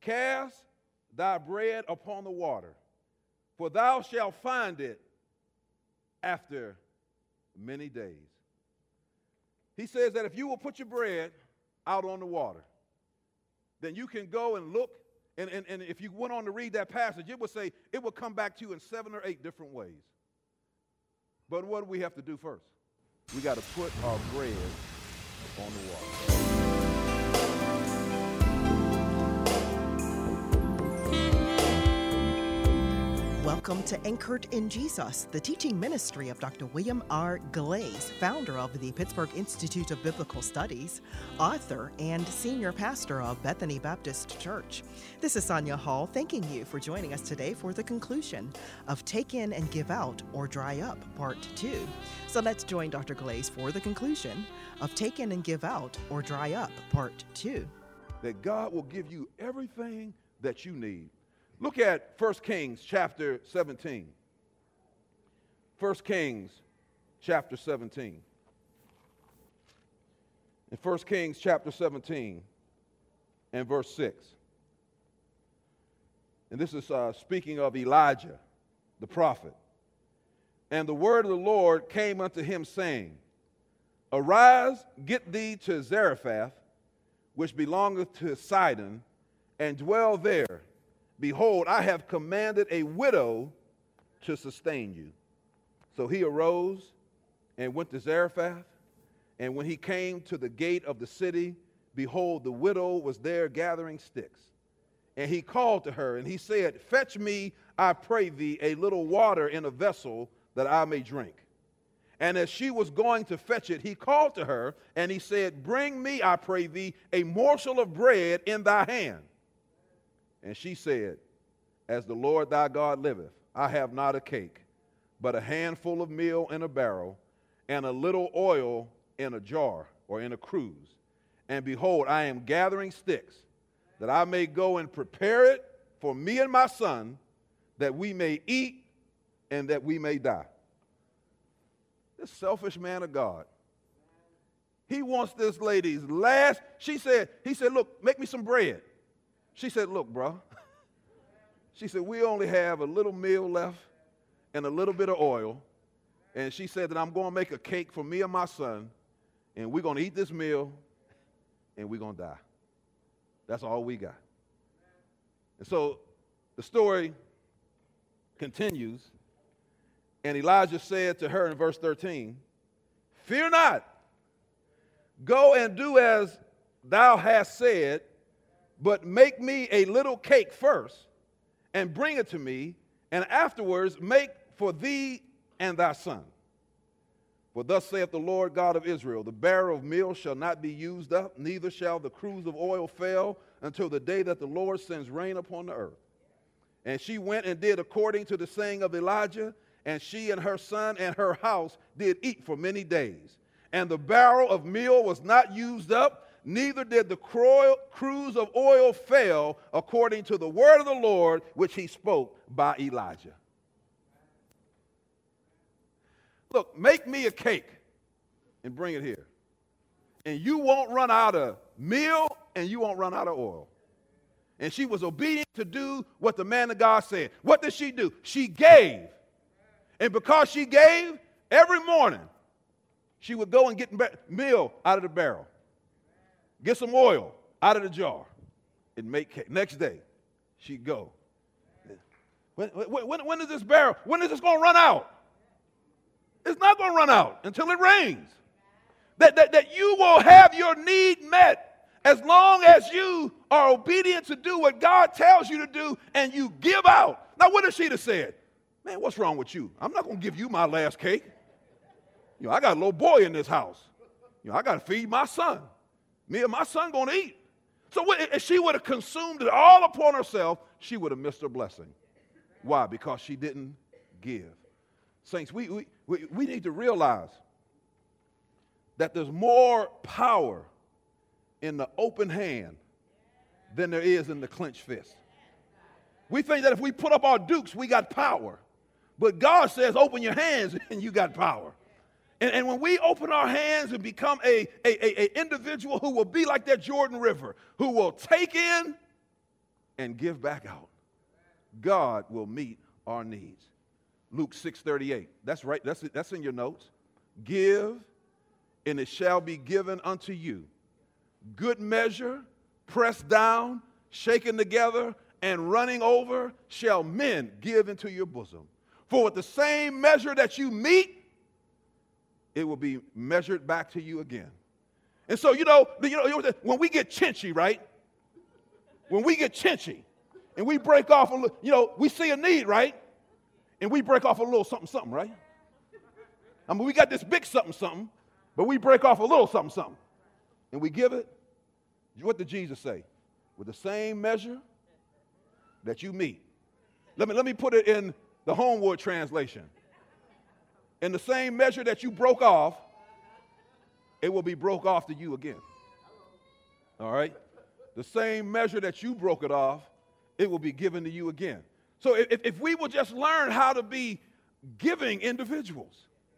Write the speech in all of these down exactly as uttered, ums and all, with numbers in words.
cast thy bread upon the water, for thou shalt find it after many days. He says that if you will put your bread out on the water, then you can go and look, and, and, and if you went on to read that passage, it would say it will come back to you in seven or eight different ways. But what do we have to do first? We got to put our bread on the water. Welcome to Anchored in Jesus, the teaching ministry of Doctor William R. Glaze, founder of the Pittsburgh Institute of Biblical Studies, author, and senior pastor of Bethany Baptist Church. This is Sonia Hall thanking you for joining us today for the conclusion of Take In and Give Out or Dry Up, Part two. So let's join Doctor Glaze for the conclusion of Take In and Give Out or Dry Up, Part two. That God will give you everything that you need. Look at First Kings chapter seventeen. First Kings chapter seventeen. In First Kings chapter seventeen and verse six. And this is uh, speaking of Elijah, the prophet. And the word of the Lord came unto him, saying, Arise, get thee to Zarephath, which belongeth to Sidon, and dwell there. Behold, I have commanded a widow to sustain you. So he arose and went to Zarephath. And when he came to the gate of the city, behold, the widow was there gathering sticks. And he called to her, and he said, Fetch me, I pray thee, a little water in a vessel that I may drink. And as she was going to fetch it, he called to her, and he said, Bring me, I pray thee, a morsel of bread in thy hand. And she said, As the Lord thy God liveth, I have not a cake, but a handful of meal in a barrel, and a little oil in a jar, or in a cruse. And behold, I am gathering sticks, that I may go and prepare it for me and my son, that we may eat and that we may die. This selfish man of God, he wants this lady's last. She said, he said, look, make me some bread. She said, look, bro. She said, we only have a little meal left and a little bit of oil. And she said that I'm going to make a cake for me and my son, and we're going to eat this meal, and we're going to die. That's all we got. And so the story continues, and Elijah said to her in verse thirteen, Fear not, go and do as thou hast said, but make me a little cake first, and bring it to me, and afterwards make for thee and thy son. For thus saith the Lord God of Israel, the barrel of meal shall not be used up, neither shall the cruse of oil fail, until the day that the Lord sends rain upon the earth. And she went and did according to the saying of Elijah, and she and her son and her house did eat for many days. And the barrel of meal was not used up, neither did the cruse of oil fail, according to the word of the Lord which he spoke by Elijah. Look, make me a cake and bring it here. And you won't run out of meal and you won't run out of oil. And she was obedient to do what the man of God said. What did she do? She gave. And because she gave, every morning she would go and get meal out of the barrel. Get some oil out of the jar and make cake. Next day, she'd go. When, when, when is this barrel, when is this going to run out? It's not going to run out until it rains. That, that, that you will have your need met as long as you are obedient to do what God tells you to do and you give out. Now, what if she'd have said, man, what's wrong with you? I'm not going to give you my last cake. You know, I got a little boy in this house. You know, I got to feed my son. Me and my son going to eat. So if she would have consumed it all upon herself, she would have missed her blessing. Why? Because she didn't give. Saints, we, we, we, we need to realize that there's more power in the open hand than there is in the clenched fist. We think that if we put up our dukes, we got power. But God says, open your hands and you got power. And, and when we open our hands and become a, a, a, a individual who will be like that Jordan River, who will take in and give back out, God will meet our needs. Luke six thirty-eight. That's right. That's, that's in your notes. Give, and it shall be given unto you. Good measure, pressed down, shaken together, and running over, shall men give into your bosom. For with the same measure that you meet, it will be measured back to you again. And so, you know, you know, when we get chinchy, right? When we get chinchy and we break off a little, you know, we see a need, right? And we break off a little something, something, right? I mean, we got this big something, something, but we break off a little something, something. And we give it. What did Jesus say? With the same measure that you meet. Let me, let me put it in the Homewood translation. In the same measure that you broke off, it will be broke off to you again. All right? The same measure that you broke it off, it will be given to you again. So if, if we will just learn how to be giving individuals,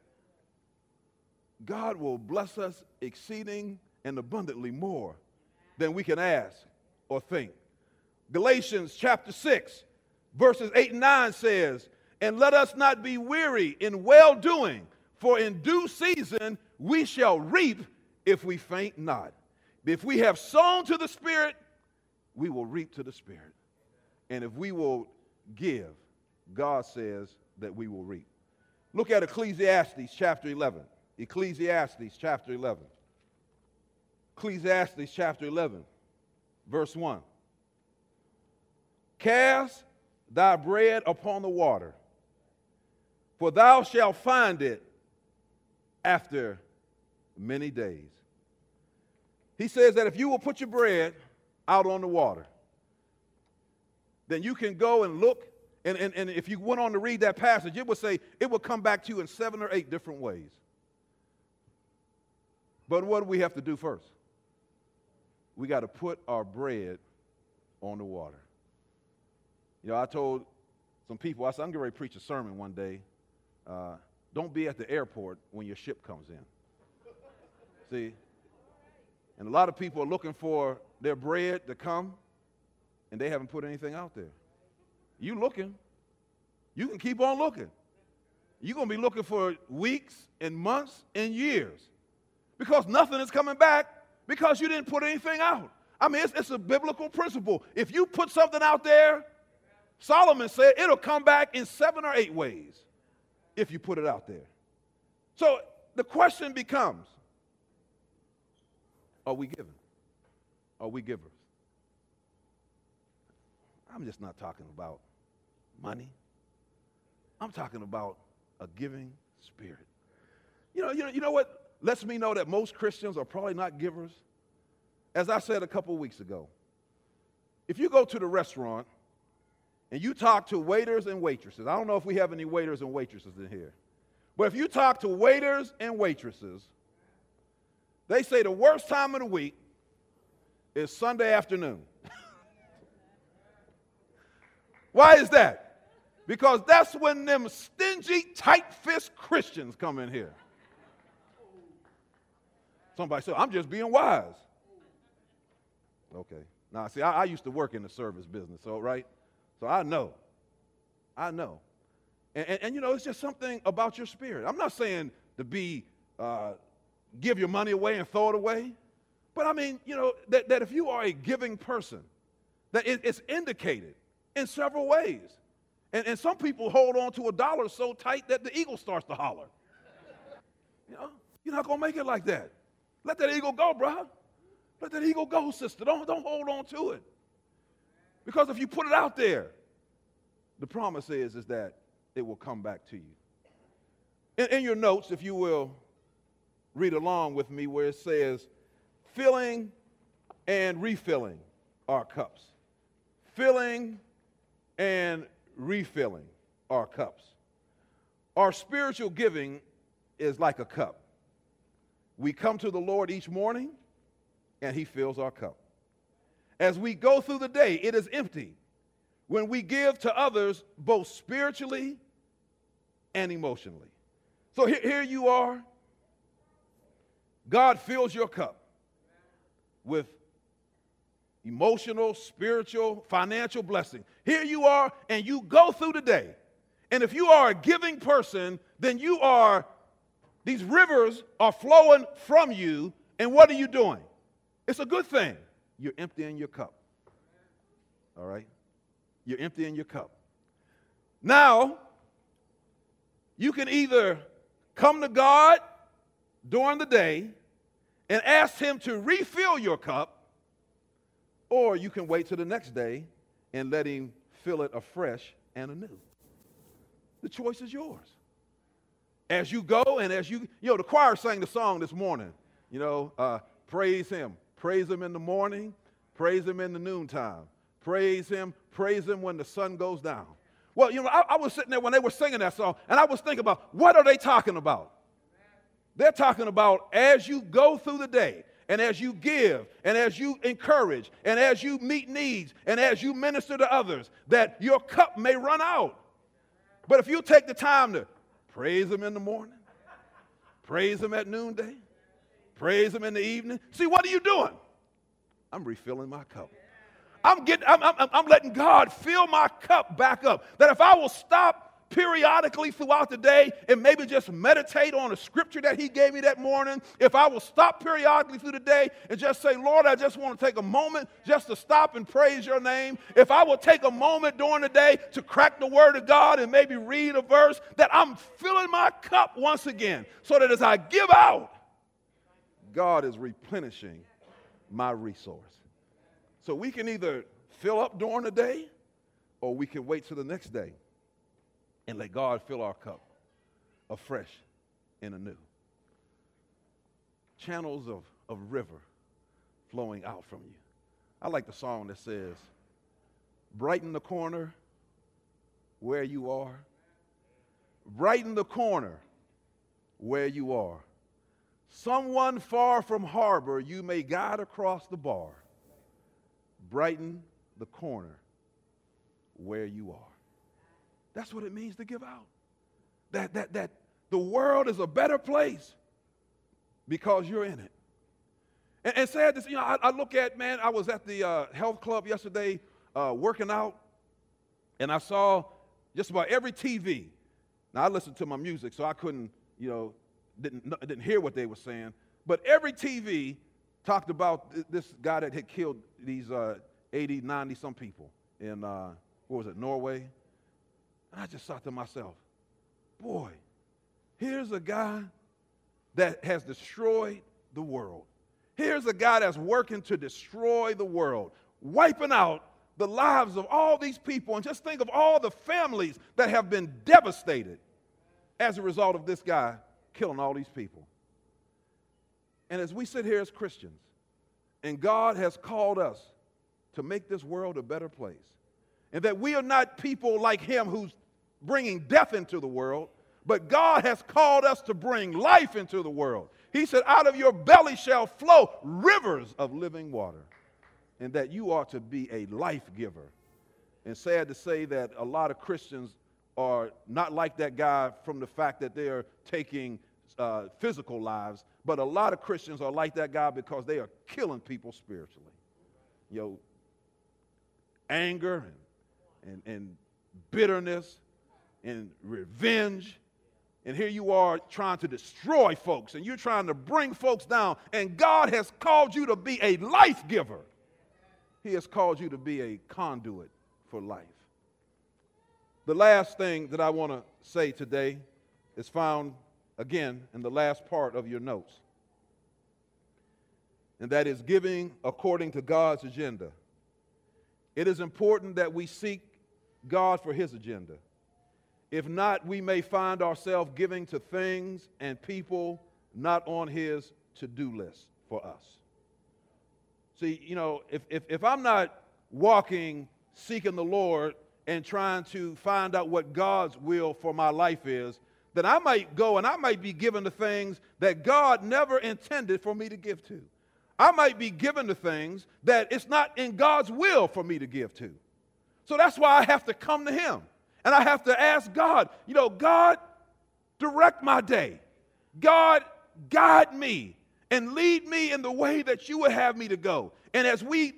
God will bless us exceeding and abundantly more than we can ask or think. Galatians chapter six, verses eight and nine says, and let us not be weary in well-doing, for in due season we shall reap if we faint not. If we have sown to the Spirit, we will reap to the Spirit. And if we will give, God says that we will reap. Look at Ecclesiastes chapter eleven. Ecclesiastes chapter eleven. Ecclesiastes chapter eleven, verse one. Cast thy bread upon the water, for thou shalt find it after many days. He says that if you will put your bread out on the water, then you can go and look, and, and, and if you went on to read that passage, it would say it will come back to you in seven or eight different ways. But what do we have to do first? We got to put our bread on the water. You know, I told some people, I said, I'm getting ready to preach a sermon one day. Uh, don't be at the airport when your ship comes in. See? And a lot of people are looking for their bread to come, and they haven't put anything out there. You looking. You can keep on looking. You're going to be looking for weeks and months and years because nothing is coming back because you didn't put anything out. I mean, it's, it's a biblical principle. If you put something out there, Solomon said it'll come back in seven or eight ways if you put it out there. So the question becomes, are we giving? Are we givers? I'm just not talking about money. I'm talking about a giving spirit. You know, you know, you know what lets me know that most Christians are probably not givers? As I said a couple of weeks ago, if you go to the restaurant and you talk to waiters and waitresses, I don't know if we have any waiters and waitresses in here, but if you talk to waiters and waitresses, they say the worst time of the week is Sunday afternoon. Why is that? Because that's when them stingy, tight-fist Christians come in here. Somebody said, I'm just being wise. Okay. Now, see, I, I used to work in the service business, so, right? So I know. I know. And, and, and, you know, it's just something about your spirit. I'm not saying to be, uh, give your money away and throw it away. But, I mean, you know, that, that if you are a giving person, that it, it's indicated in several ways. And, and some people hold on to a dollar so tight that the eagle starts to holler. You know, you're not going to make it like that. Let that eagle go, bro. Let that eagle go, sister. Don't, don't hold on to it. Because if you put it out there, the promise is, is that it will come back to you. In, in your notes, if you will read along with me where it says, filling and refilling our cups. Filling and refilling our cups. Our spiritual giving is like a cup. We come to the Lord each morning, and he fills our cup. As we go through the day, it is empty when we give to others both spiritually and emotionally. So here, here you are. God fills your cup with emotional, spiritual, financial blessing. Here you are, and you go through the day. And if you are a giving person, then you are, these rivers are flowing from you, and what are you doing? It's a good thing. You're emptying your cup. All right? You're emptying your cup. Now, you can either come to God during the day and ask him to refill your cup, or you can wait till the next day and let him fill it afresh and anew. The choice is yours. As you go and as you, you know, the choir sang the song this morning, you know, uh, praise him. Praise him in the morning, praise him in the noontime. Praise him, praise him when the sun goes down. Well, you know, I, I was sitting there when they were singing that song, and I was thinking about, what are they talking about? They're talking about as you go through the day, and as you give, and as you encourage, and as you meet needs, and as you minister to others, that your cup may run out. But if you take the time to praise him in the morning, praise him at noonday, praise him in the evening, see, what are you doing? I'm refilling my cup. I'm getting, I'm, I'm, I'm letting God fill my cup back up. That if I will stop periodically throughout the day and maybe just meditate on a scripture that he gave me that morning, if I will stop periodically through the day and just say, Lord, I just want to take a moment just to stop and praise your name. If I will take a moment during the day to crack the word of God and maybe read a verse, that I'm filling my cup once again so that as I give out, God is replenishing my resource. So we can either fill up during the day or we can wait till the next day and let God fill our cup afresh and anew. Channels of, of river flowing out from you. I like the song that says, brighten the corner where you are. Brighten the corner where you are. Someone far from harbor you may guide across the bar. Brighten the corner where you are. That's what it means to give out. That, that, that the world is a better place because you're in it. And, and sad to see, you know, I, I look at, man, I was at the uh, health club yesterday uh, working out, and I saw just about every T V. Now, I listened to my music, so I couldn't, you know, didn't, didn't hear what they were saying. But every T V talked about th- this guy that had killed these uh, eighty, ninety some people in, uh, what was it, Norway? And I just thought to myself, boy, here's a guy that has destroyed the world. Here's a guy that's working to destroy the world, wiping out the lives of all these people. And just think of all the families that have been devastated as a result of this guy killing all these people. And as we sit here as Christians, and God has called us to make this world a better place, and that we are not people like him who's bringing death into the world, but God has called us to bring life into the world. He said, out of your belly shall flow rivers of living water, and that you are to be a life giver. And sad to say that a lot of Christians are not like that guy from the fact that they are taking uh, physical lives, but a lot of Christians are like that guy because they are killing people spiritually. You know, anger and, and, and bitterness and revenge. And here you are trying to destroy folks, and you're trying to bring folks down. And God has called you to be a life giver. He has called you to be a conduit for life. The last thing that I want to say today is found, again, in the last part of your notes. And that is giving according to God's agenda. It is important that we seek God for his agenda. If not, we may find ourselves giving to things and people not on his to-do list for us. See, you know, if, if, if I'm not walking, seeking the Lord and trying to find out what God's will for my life is, then I might go and I might be given to things that God never intended for me to give to. I might be given to things that it's not in God's will for me to give to. So that's why I have to come to him. And I have to ask God, you know, God, direct my day. God, guide me and lead me in the way that you would have me to go. And as we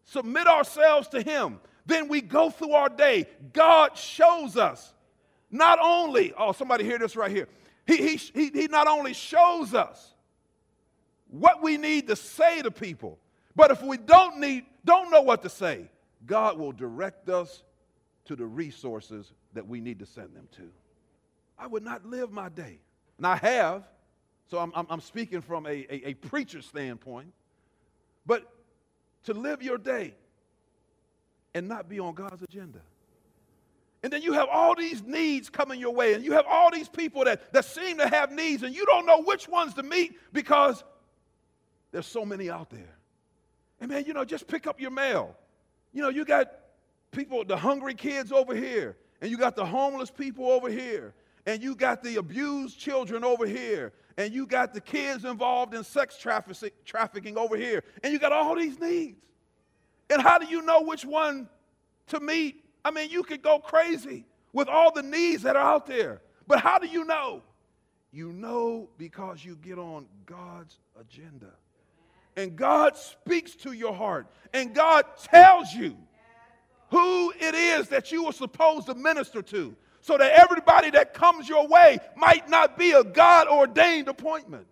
submit ourselves to him, then we go through our day. God shows us not only, oh, somebody hear this right here. He, he, he, he not only shows us what we need to say to people, but if we don't need, don't know what to say, God will direct us to the resources that we need to send them to. I would not live my day. And I have, so I'm, I'm, I'm speaking from a, a, a preacher standpoint, but to live your day and not be on God's agenda. And then you have all these needs coming your way, and you have all these people that, that seem to have needs, and you don't know which ones to meet because there's so many out there. And man, you know, just pick up your mail. You know, you got people, the hungry kids over here, and you got the homeless people over here, and you got the abused children over here, and you got the kids involved in sex traffic, trafficking over here, and you got all these needs. And how do you know which one to meet? I mean, you could go crazy with all the needs that are out there. But how do you know? You know because you get on God's agenda. And God speaks to your heart. And God tells you who it is that you are supposed to minister to, so that everybody that comes your way might not be a God-ordained appointment.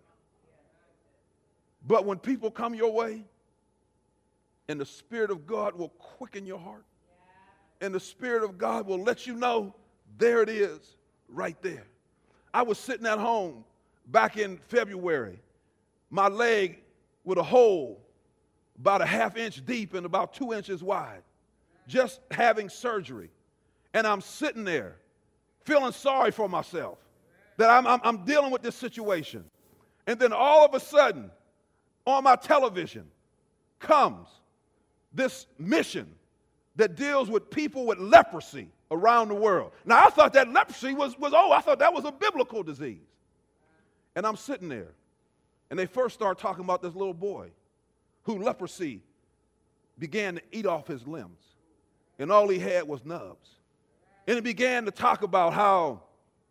But when people come your way, and the Spirit of God will quicken your heart, and the Spirit of God will let you know, there it is, right there. I was sitting at home back in February, my leg with a hole about a half inch deep and about two inches wide, just having surgery. And I'm sitting there feeling sorry for myself that I'm, I'm, I'm dealing with this situation. And then all of a sudden, on my television comes this mission that deals with people with leprosy around the world. Now, I thought that leprosy was, was oh, I thought that was a biblical disease. And I'm sitting there, and they first start talking about this little boy who leprosy began to eat off his limbs, and all he had was nubs. And it began to talk about how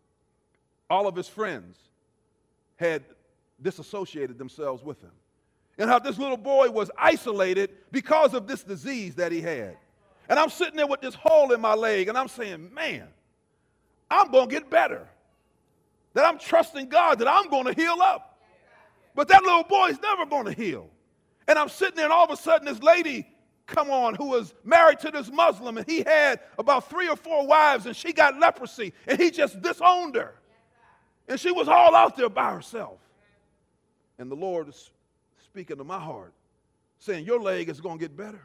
all of his friends had disassociated themselves with him, and how this little boy was isolated because of this disease that he had. And I'm sitting there with this hole in my leg, and I'm saying, man, I'm going to get better. That I'm trusting God that I'm going to heal up. But that little boy's never going to heal. And I'm sitting there, and all of a sudden this lady come on who was married to this Muslim, and he had about three or four wives, and she got leprosy, and he just disowned her. And she was all out there by herself. And the Lord is speaking to my heart, saying, your leg is going to get better.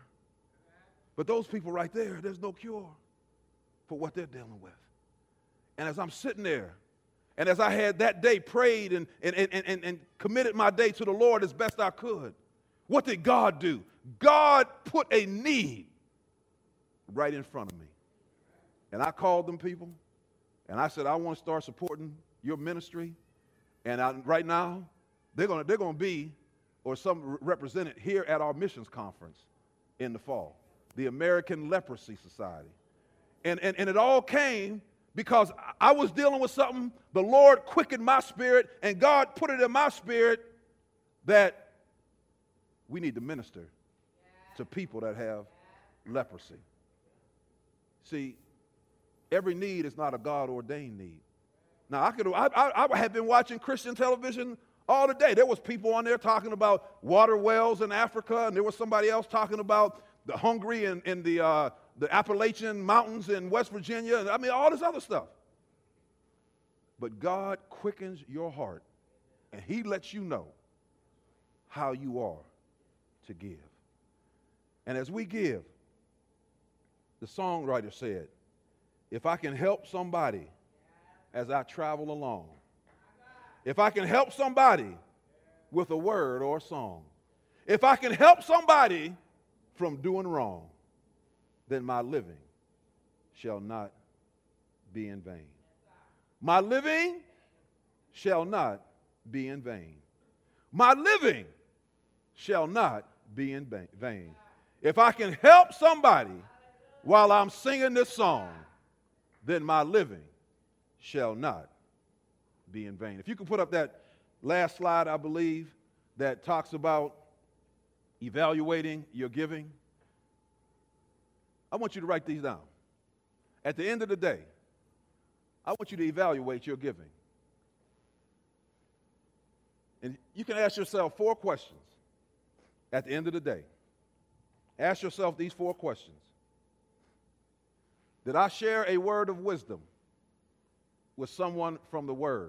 But those people right there, there's no cure for what they're dealing with. And as I'm sitting there, and as I had that day prayed and, and, and, and, and committed my day to the Lord as best I could, what did God do? God put a need right in front of me. And I called them people, and I said, I want to start supporting your ministry. And I, right now, they're going to they're going to be, or some represented here at our missions conference in the fall, the American Leprosy Society. And, and, and it all came because I was dealing with something, the Lord quickened my spirit, and God put it in my spirit that we need to minister to people that have leprosy. See, every need is not a God-ordained need. Now, I could I, I, I had been watching Christian television all the day. There was people on there talking about water wells in Africa, and there was somebody else talking about the hungry in, in the, uh, the Appalachian Mountains in West Virginia, and I mean, all this other stuff. But God quickens your heart, and he lets you know how you are to give. And as we give, the songwriter said, if I can help somebody as I travel along, if I can help somebody with a word or a song, if I can help somebody from doing wrong, then my living shall not be in vain. My living shall not be in vain. My living shall not be in vain. If I can help somebody while I'm singing this song, then my living shall not be in vain. If you could put up that last slide, I believe, that talks about evaluating your giving. I want you to write these down. At the end of the day, I want you to evaluate your giving. And you can ask yourself four questions at the end of the day. Ask yourself these four questions. Did I share a word of wisdom with someone from the Word?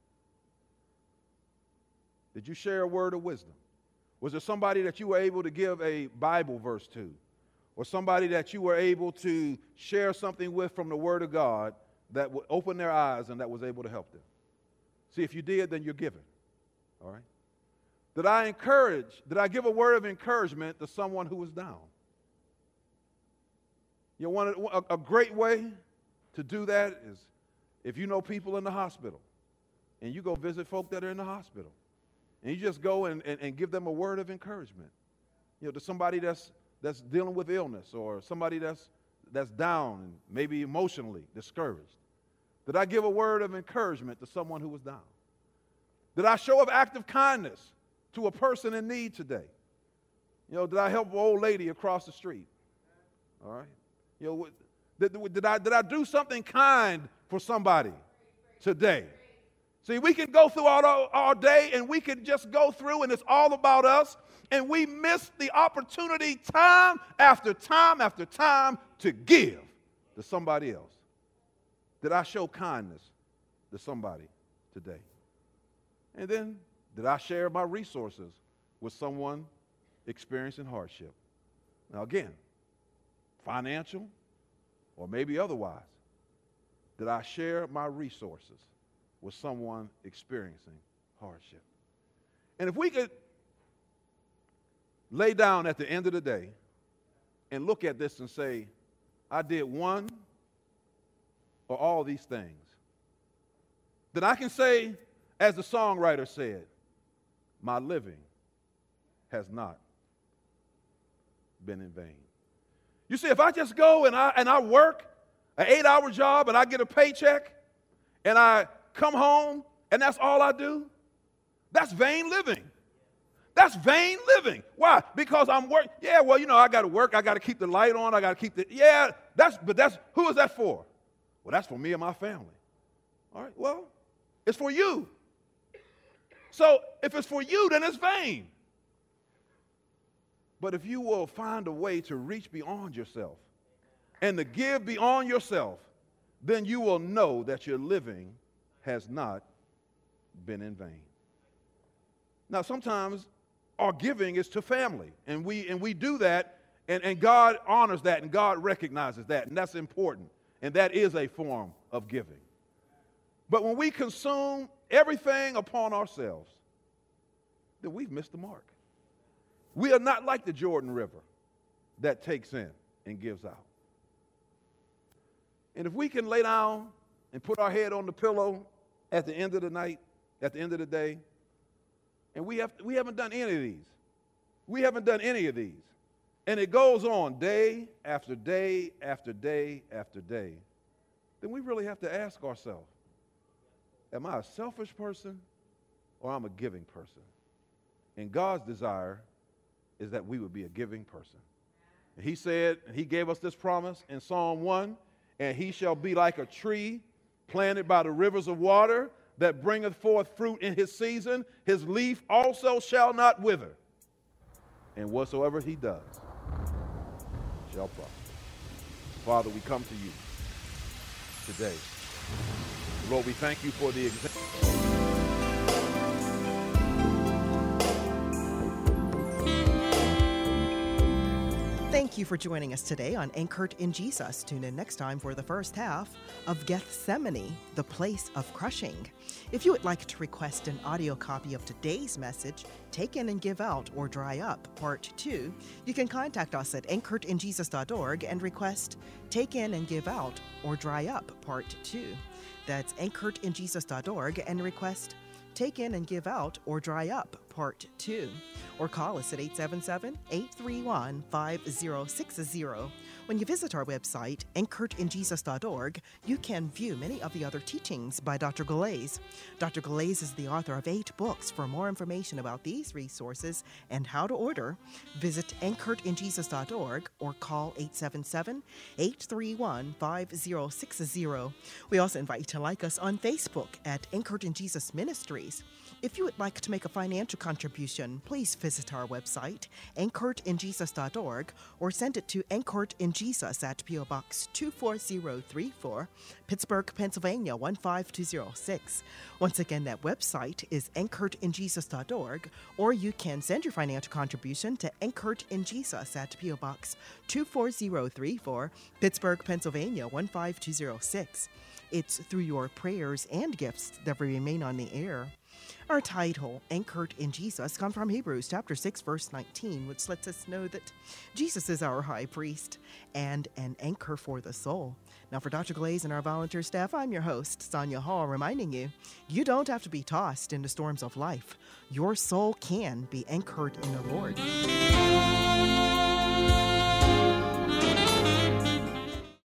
Did you share a word of wisdom? Was there somebody that you were able to give a Bible verse to? Or somebody that you were able to share something with from the Word of God that would open their eyes and that was able to help them? See, if you did, then you're giving. All right? Did I encourage, did I give a word of encouragement to someone who was down? You know, one, a, a great way to do that is if you know people in the hospital and you go visit folk that are in the hospital and you just go and, and, and give them a word of encouragement. You know, to somebody that's that's dealing with illness or somebody that's that's down and maybe emotionally discouraged. Did I give a word of encouragement to someone who was down? Did I show an act of kindness to a person in need today? You know, did I help an old lady across the street? All right. You know, did, did I did I do something kind for somebody today? See, we can go through all, all day and we can just go through and it's all about us, and we miss the opportunity time after time after time to give to somebody else. Did I show kindness to somebody today? And then, did I share my resources with someone experiencing hardship? Now again, financial or maybe otherwise, did I share my resources with someone experiencing hardship? And if we could lay down at the end of the day and look at this and say, I did one or all these things, then I can say, as the songwriter said, my living has not been in vain. You see, if I just go and I and I work an eight-hour job and I get a paycheck and I come home and that's all I do, that's vain living. That's vain living. Why? Because I'm working. Yeah, well, you know, I got to work. I got to keep the light on. I got to keep the, yeah, that's, but that's, who is that for? Well, that's for me and my family. All right, well, it's for you. So if it's for you, then it's vain. But if you will find a way to reach beyond yourself and to give beyond yourself, then you will know that your living has not been in vain. Now, sometimes our giving is to family, and we and we do that, and, and God honors that, and God recognizes that, and that's important, and that is a form of giving. But when we consume everything upon ourselves, then we've missed the mark. We are not like the Jordan River that takes in and gives out. And if we can lay down and put our head on the pillow at the end of the night, at the end of the day, and we have we haven't done any of these. We haven't done any of these. And it goes on day after day after day after day. Then we really have to ask ourselves, am I a selfish person or am I a giving person? And God's desire is that we would be a giving person. And he said, he gave us this promise in Psalm one, and he shall be like a tree planted by the rivers of water that bringeth forth fruit in his season. His leaf also shall not wither. And whatsoever he does shall prosper. Father, we come to you today. Lord, we thank you for the example. Thank you for joining us today on Anchored in Jesus. Tune in next time for the first half of Gethsemane, the place of crushing. If you would like to request an audio copy of today's message, Take In and Give Out or Dry Up, Part two, you can contact us at anchored in jesus dot org and request Take In and Give Out or Dry Up, Part two. That's anchored in jesus dot org and request Take In and Give Out or Dry Up, Part two. Or call us at eight seven seven, eight three one, five zero six zero. When you visit our website, anchored in jesus dot org, you can view many of the other teachings by Doctor Galais. Doctor Galais is the author of eight books. For more information about these resources and how to order, visit anchored in jesus dot org or call eight seven seven, eight three one, five zero six zero. We also invite you to like us on Facebook at Anchored in Jesus Ministries. If you would like to make a financial contribution, please visit our website, anchored in jesus dot org, or send it to Anchored in Jesus at P O Box two four zero three four, Pittsburgh, Pennsylvania one five two zero six. Once again, that website is anchored in jesus dot org, or you can send your financial contribution to Anchored in Jesus at P O Box two four zero three four, Pittsburgh, Pennsylvania one five two zero six. It's through your prayers and gifts that we remain on the air. Our title, Anchored in Jesus, comes from Hebrews chapter six, verse nineteen, which lets us know that Jesus is our high priest and an anchor for the soul. Now, for Doctor Galais and our volunteer staff, I'm your host, Sonia Hall, reminding you, you don't have to be tossed into storms of life. Your soul can be anchored in the Lord.